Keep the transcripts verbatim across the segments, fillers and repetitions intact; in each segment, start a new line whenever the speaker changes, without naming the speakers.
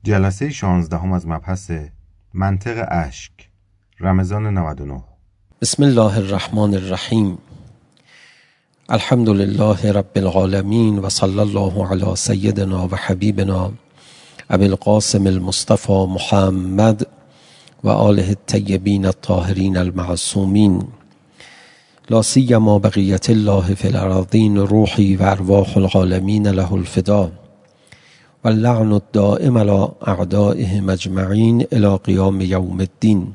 جلسه شانزدهم از مبحث منطق اشک، رمضان نود و نه.
بسم الله الرحمن الرحیم. الحمد لله رب العالمین و صلی الله علی سیدنا و حبیبنا ابی القاسم المصطفى محمد و آله الطیبین الطاهرین المعصومین، لا سیما بقیت الله فی الارضین، روحی و ارواح العالمین له الفدا و اللعن الدائم علی اعدائهم اجمعین الی قیام یوم الدین.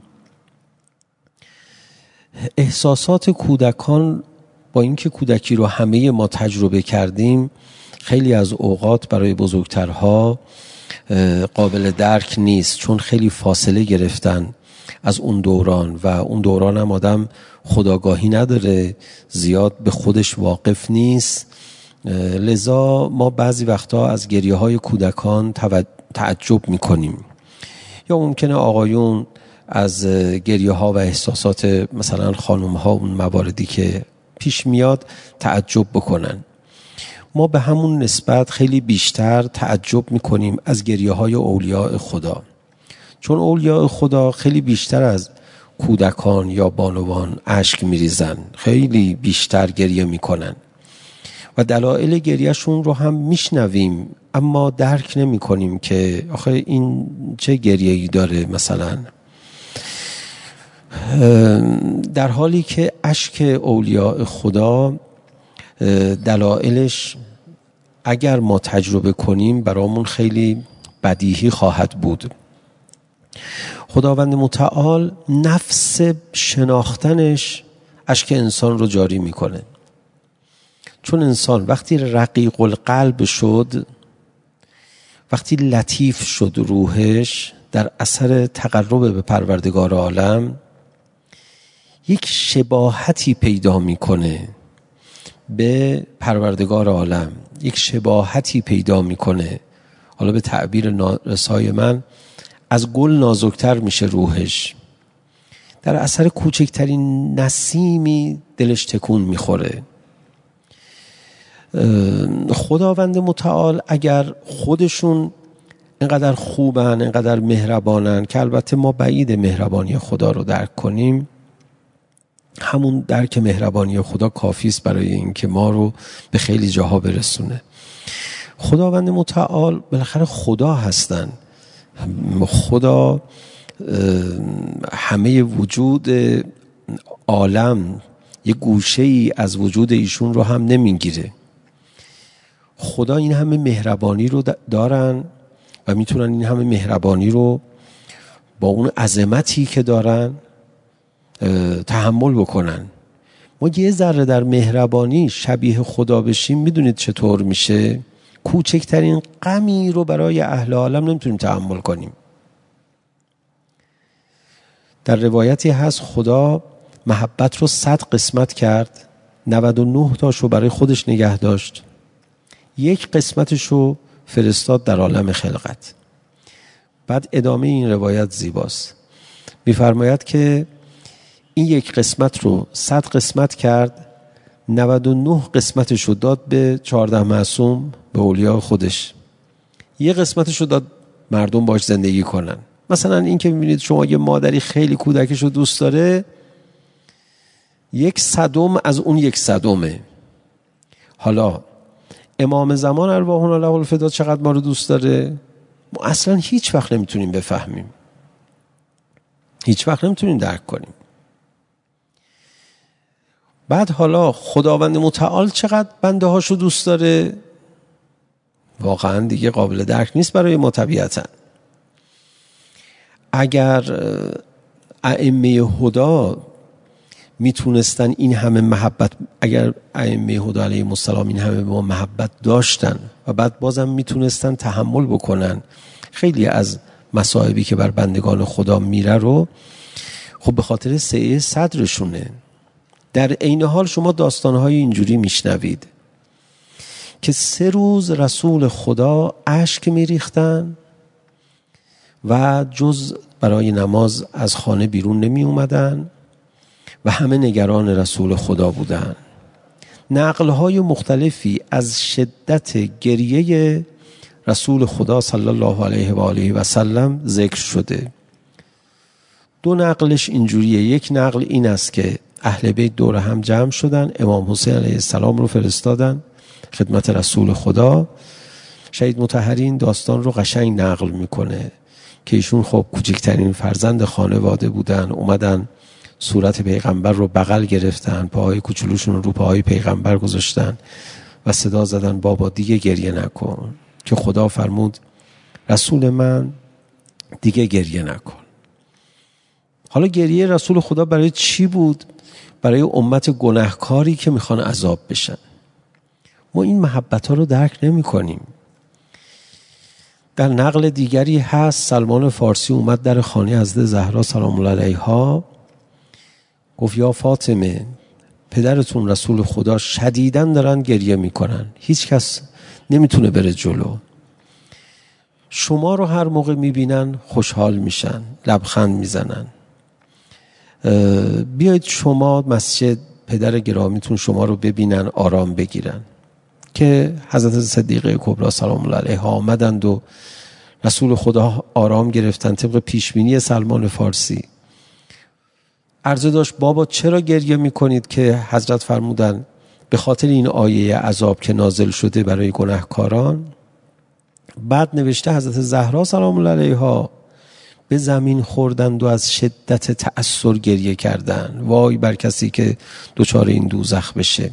احساسات کودکان، با اینکه کودکی رو همه ما تجربه کردیم، خیلی از اوقات برای بزرگترها قابل درک نیست، چون خیلی فاصله گرفتن از اون دوران و اون دوران هم آدم خودآگاهی نداره، زیاد به خودش واقف نیست. لذا ما بعضی وقتا از گریه های کودکان تعجب میکنیم، یا ممکنه آقایون از گریه ها و احساسات مثلا خانم ها اون مواردی که پیش میاد تعجب بکنن. ما به همون نسبت خیلی بیشتر تعجب میکنیم از گریه های اولیاء خدا، چون اولیاء خدا خیلی بیشتر از کودکان یا بانوان اشک میریزن، خیلی بیشتر گریه میکنن و دلایل گریهشون رو هم میشنویم، اما درک نمی کنیم که آخه این چه گریه‌ای داره مثلا، در حالی که اشک اولیاء خدا دلایلش اگر ما تجربه کنیم برامون خیلی بدیهی خواهد بود. خداوند متعال نفس شناختنش اشک انسان رو جاری میکنه، چون انسان وقتی رقیق القلب شد، وقتی لطیف شد روحش در اثر تقرب به پروردگار عالم، یک شباهتی پیدا میکنه به پروردگار عالم، یک شباهتی پیدا میکنه، حالا به تعبیر نارسای من از گل نازکتر میشه روحش، در اثر کوچکترین نسیمی دلش تکون میخوره. خداوند متعال اگر خودشون اینقدر خوبن، اینقدر مهربانن، که البته ما بعید مهربانی خدا رو درک کنیم، همون درک مهربانی خدا کافی است برای اینکه ما رو به خیلی جاها برسونه. خداوند متعال بالاخره خدا هستن، خدا همه وجود عالم یک گوشه ای از وجود ایشون رو هم نمیگیره. خدا این همه مهربانی رو دارن و میتونن این همه مهربانی رو با اون عظمتی که دارن تحمل بکنن. ما یه ذره در مهربانی شبیه خدا بشیم، میدونید چطور میشه؟ کوچکترین غمی رو برای اهل عالم نمیتونیم تحمل کنیم. در روایتی هست خدا محبت رو صد قسمت کرد، نود و نه تاش رو برای خودش نگه داشت، یک قسمتش رو فرستاد در عالم خلقت. بعد ادامه این روایت زیباست، میفرماید که این یک قسمت رو صد قسمت کرد، نود و نه قسمتش رو داد به چهارده معصوم، به اولیاء خودش، یک قسمتش رو داد مردم باش زندگی کنن. مثلا این که میبینید شما یه مادری خیلی کودکش رو دوست داره، یک صدم از اون یک صدمه. حالا امام زمان ارواحنا له الفدا چقدر ما رو دوست داره، ما اصلا هیچ وقت نمیتونیم بفهمیم، هیچ وقت نمیتونیم درک کنیم. بعد حالا خداوند متعال چقدر بنده هاشو دوست داره، واقعا دیگه قابل درک نیست برای ما طبیعتا. اگر ائمه هدا میتونستن این همه محبت، اگر ائمه هدا علیهم السلام این همه به ما محبت داشتن و بعد بازم میتونستن تحمل بکنن خیلی از مصائبی که بر بندگان خدا میره رو، خب به خاطر سعه صدرشونه. در عین حال شما داستانهای اینجوری میشنوید که سه روز رسول خدا اشک میریختن و جز برای نماز از خانه بیرون نمی اومدن و همه نگران رسول خدا بودن. نقل‌های مختلفی از شدت گریه رسول خدا صلی الله علیه و آله و سلم ذکر شده. دو نقلش اینجوریه. یک نقل این است که اهل بیت دور هم جمع شدن، امام حسین علیه السلام رو فرستادن خدمت رسول خدا. شهید مطهری این داستان رو قشنگ نقل میکنه که ایشون خب کوچکترین فرزند خانواده بودن، اومدن صورت پیغمبر رو بغل گرفتن، پاهای کوچولوشون رو رو پاهای پیغمبر گذاشتن و صدا زدن بابا دیگه گریه نکن، که خدا فرمود رسول من دیگه گریه نکن. حالا گریه رسول خدا برای چی بود؟ برای امت گناهکاری که میخوان عذاب بشن. ما این محبت ها رو درک نمی کنیم. در نقل دیگری هست سلمان فارسی اومد در خانه حضرت زهرا سلام الله علیها، گفت یا فاطمه پدرتون رسول خدا شدیداً دارن گریه میکنن، هیچ کس نمیتونه بره جلو، شما رو هر موقع میبینن خوشحال میشن، لبخند میزنن، بیایید شما مسجد پدر گرامیتون شما رو ببینن آرام بگیرن. که حضرت صدیقه کبری سلام الله علیها آمدند و رسول خدا آرام گرفتن طبق پیشبینی سلمان فارسی. عرضه داشت بابا چرا گریه میکنید؟ که حضرت فرمودن به خاطر این آیه عذاب که نازل شده برای گناهکاران. بعد نوشته حضرت زهرا سلام الله علیها به زمین خوردند و از شدت تأثر گریه کردند، وای بر کسی که دچار این دوزخ بشه.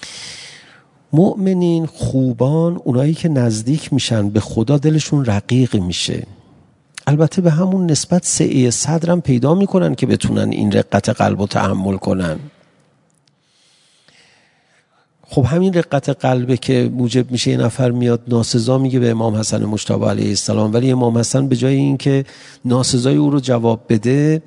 مؤمنین خوبان، اونایی که نزدیک میشن به خدا دلشون رقیق میشه. البته به همون نسبت سعه صدرم پیدا میکنن که بتونن این رقت قلب رو تحمل کنن. خب همین رقت قلبه که موجب میشه یه نفر میاد ناسزا میگه به امام حسن مجتبی علیه السلام، ولی امام حسن به جای این که ناسزای او رو جواب بده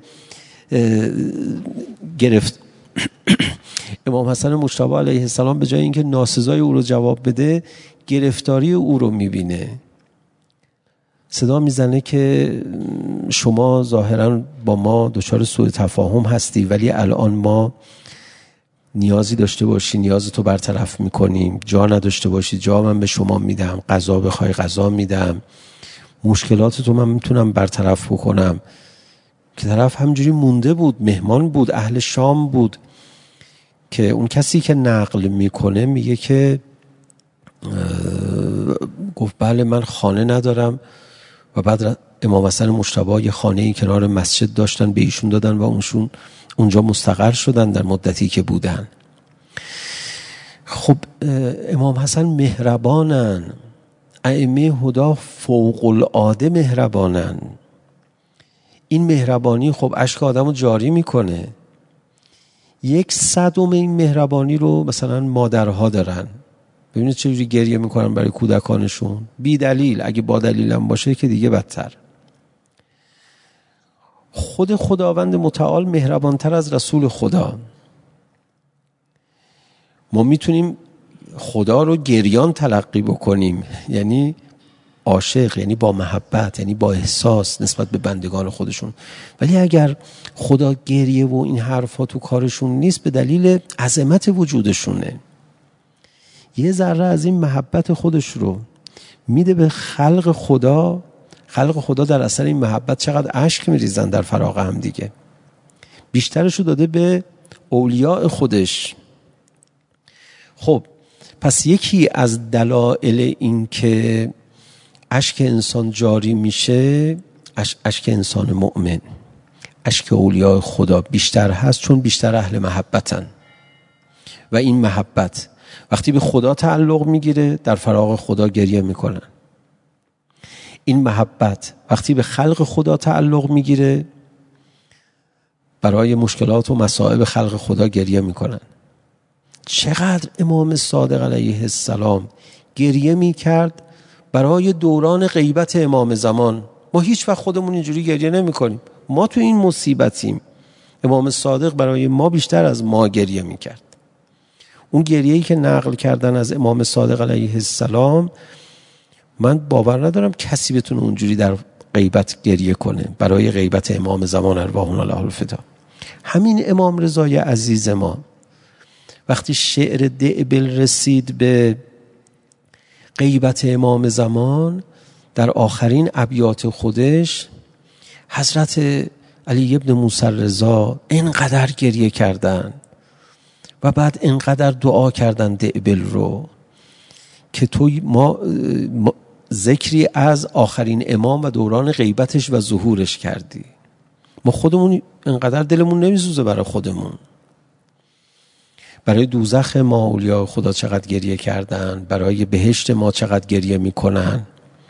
گرفت امام حسن مجتبی علیه السلام به جای اینکه ناسزای او رو جواب بده گرفتاری او رو میبینه، صدا میزنه که شما ظاهرا با ما دچار سوء تفاهم هستی، ولی الان ما نیازی داشته باشی نیاز تو برطرف میکنیم، جا نداشته باشی جا من به شما میدم، غذا بخوای غذا میدم، مشکلات تو من میتونم برطرف بکنم. که طرف همجوری مونده بود، مهمان بود، اهل شام بود. که اون کسی که نقل میکنه میگه که گفت بله من خانه ندارم، و بعد امام حسن مجتبی یه خانه‌ای کنار مسجد داشتن به ایشون دادن و اونشون اونجا مستقر شدن در مدتی که بودن. خب امام حسن مهربانن، ائمه هدا فوق العاده مهربانن. این مهربانی خب اشک آدمو جاری میکنه. یک صدم این مهربانی رو مثلا مادرها دارن. ببینید چجوری گریه میکنن برای کودکانشون بی دلیل، اگه با دلیل هم باشه که دیگه بدتر. خود خداوند متعال مهربانتر از رسول خدا. ما میتونیم خدا رو گریان تلقی بکنیم، یعنی عاشق، یعنی با محبت، یعنی با احساس نسبت به بندگان خودشون، ولی اگر خدا گریه و این حرفا تو کارشون نیست به دلیل عظمت وجودشونه. یه ذره از این محبت خودش رو میده به خلق خدا. خلق خدا در اثر این محبت چقدر اشک میریزن در فراق هم دیگه. بیشترش رو داده به اولیاء خودش. خب پس یکی از دلایل این که اشک انسان جاری میشه، اشک انسان مؤمن، اشک اولیاء خدا بیشتر هست، چون بیشتر اهل محبتن و این محبت وقتی به خدا تعلق میگیره در فراق خدا گریه میکنن. این محبت وقتی به خلق خدا تعلق میگیره برای مشکلات و مصائب خلق خدا گریه میکنن. چقدر امام صادق علیه السلام گریه میکرد برای دوران غیبت امام زمان. ما هیچ وقت خودمون اینجوری گریه نمی کنیم. ما تو این مصیبتیم. امام صادق برای ما بیشتر از ما گریه می کرد. اون گریه‌ای که نقل کردن از امام صادق علیه السلام، من باور ندارم کسی بتونه اونجوری در غیبت گریه کنه برای غیبت امام زمان ارواحنا له الفدا. همین امام رضای عزیز ما وقتی شعر دعبل رسید به غیبت امام زمان، در آخرین ابیات خودش حضرت علی ابن موسی رضا اینقدر گریه کردن و بعد اینقدر دعا کردن دعبل رو که تو ما, ما ذکری از آخرین امام و دوران غیبتش و ظهورش کردی. ما خودمون اینقدر دلمون نمیسوزه برای خودمون. برای دوزخ ما اولیاء خدا چقدر گریه کردن، برای بهشت ما چقدر گریه میکنن.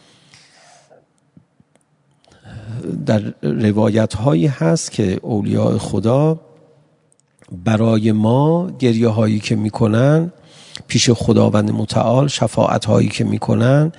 در روایت هایی هست که اولیاء خدا برای ما گریه هایی که میکنن پیش خداوند متعال، شفاعت هایی که میکنن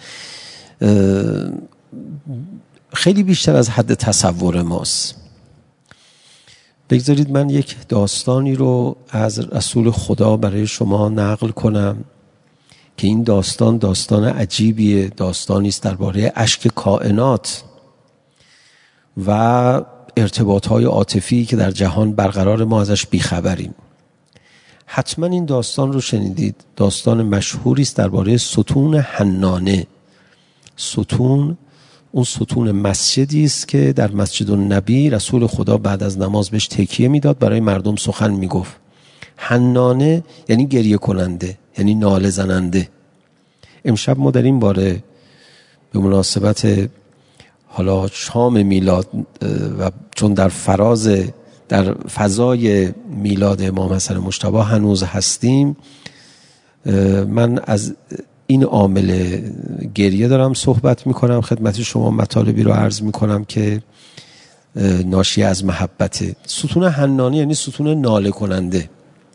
خیلی بیشتر از حد تصور ماست. بگذارید من یک داستانی رو از رسول خدا برای شما نقل کنم که این داستان داستان عجیبیه، داستانی است درباره اشک کائنات و ارتباط‌های عاطفی که در جهان برقرار، ما ازش بیخبریم. حتما این داستان رو شنیدید. داستان مشهوری است درباره ستون حنانه. ستون، اون ستون مسجدی است که در مسجد النبی رسول خدا بعد از نماز بهش تکیه میداد، برای مردم سخن میگفت. حنانه یعنی گریه کننده، یعنی ناله زننده. امشب ما در این باره به مناسبت حالا شام میلاد و چون در فراز در فضای میلاد امام حسن مجتبی هنوز هستیم، من از این عامل گریه دارم صحبت میکنم خدمت شما. مطالبی رو عرض میکنم که ناشی از محبته. ستون حنانی یعنی ستون ناله کننده.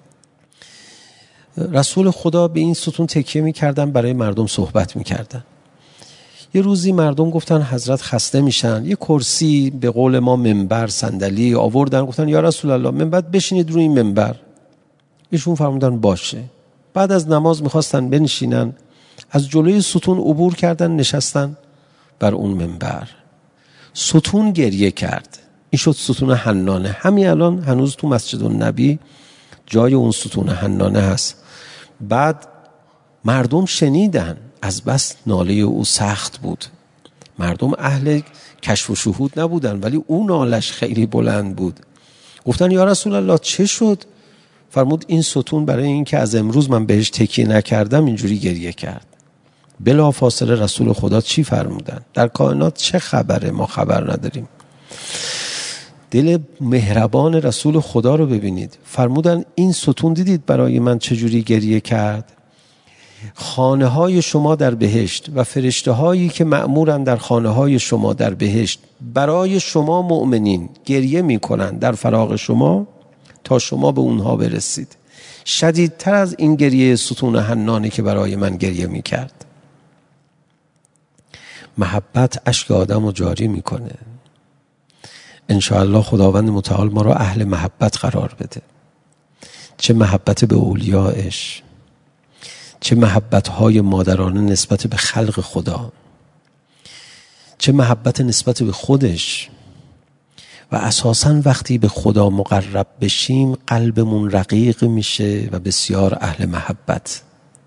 رسول خدا به این ستون تکیه میکردن، برای مردم صحبت میکردن. یه روزی مردم گفتن حضرت خسته میشن، یه کرسی به قول ما منبر صندلی آوردن، گفتن یا رسول الله منبر بشینید روی این منبر. ایشون فرمودن باشه. بعد از نماز میخواستن بنشینن، از جلوی ستون عبور کردن، نشستن بر اون منبر. ستون گریه کرد. این شد ستون حنانه. همین الان هنوز تو مسجد النبی جای اون ستون حنانه هست. بعد مردم شنیدن، از بس ناله او سخت بود. مردم اهل کشف و شهود نبودن، ولی اون نالش خیلی بلند بود. گفتن یا رسول الله چه شد؟ فرمود این ستون برای این که از امروز من بهش تکیه نکردم اینجوری گریه کرد. بلا فاصله رسول خدا چی فرمودن؟ در کائنات چه خبره ما خبر نداریم. دل مهربان رسول خدا رو ببینید. فرمودن این ستون دیدید برای من چجوری گریه کرد؟ خانه های شما در بهشت و فرشته هایی که مأمورن در خانه های شما در بهشت برای شما مؤمنین گریه می کنن در فراق شما تا شما به اونها برسید. شدیدتر از این گریه ستون حنانه که برای من گریه می کرد. محبت اشک آدم رو جاری می کنه. انشاءالله خداوند متعال ما را اهل محبت قرار بده. چه محبت به اولیاءش، چه محبت‌های مادرانه نسبت به خلق خدا، چه محبت نسبت به خودش. و اساساً وقتی به خدا مقرب بشیم قلبمون رقیق میشه و بسیار اهل محبت.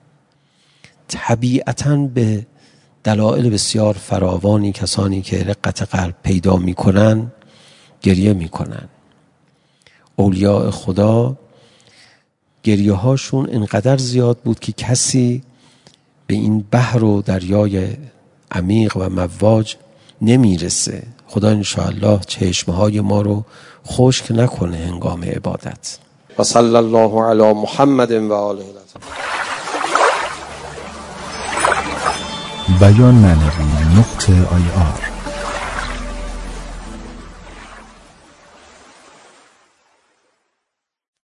طبیعتاً به دلایل بسیار فراوانی کسانی که رقت قلب پیدا میکنن گریه میکنن. اولیاء خدا گریه هاشون اینقدر زیاد بود که کسی به این بحر و دریای عمیق و مواج نمیرسه. خدا انشاءالله چشمه های ما رو خشک نکنه هنگام عبادت. و صلی الله علی محمد و آله.
بیان معنوی نقطه آی آر